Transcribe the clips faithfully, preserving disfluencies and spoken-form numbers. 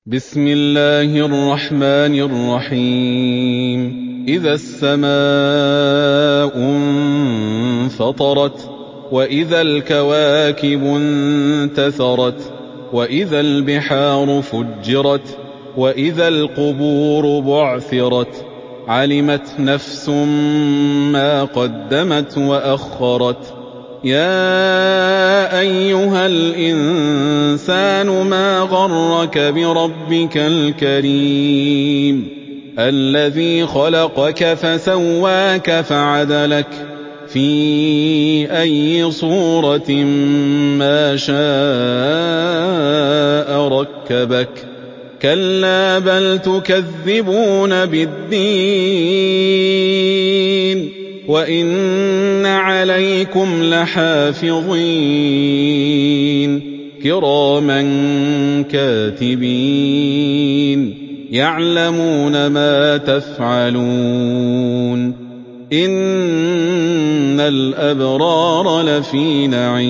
بسم الله الرحمن الرحيم إذا السماء انفطرت وإذا الكواكب انتثرت وإذا البحار فجرت وإذا القبور بعثرت علمت نفس ما قدمت وأخرت يا أيها الإنسان ما غرك بربك الكريم الذي خلقك فسواك فعدلك في أي صورة ما شاء ركبك كلا بل تكذبون بالدين وإن عليكم لحافظين كراما كاتبين يعلمون ما تفعلون إن الأبرار لفي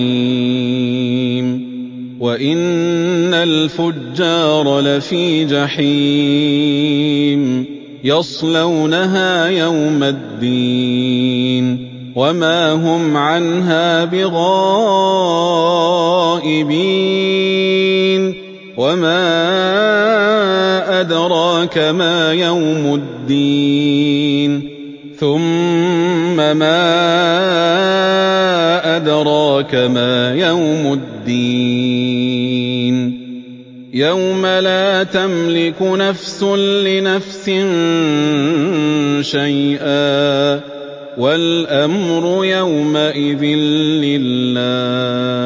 نعيم وإن الفجار لفي جحيم يصلونها يوم الدين وما هم عنها بغائبين وما أدراك ما يوم الدين ثم ما أدراك ما يوم الدين يوم لا تملك نفس لنفس شيئا والأمر يومئذ لله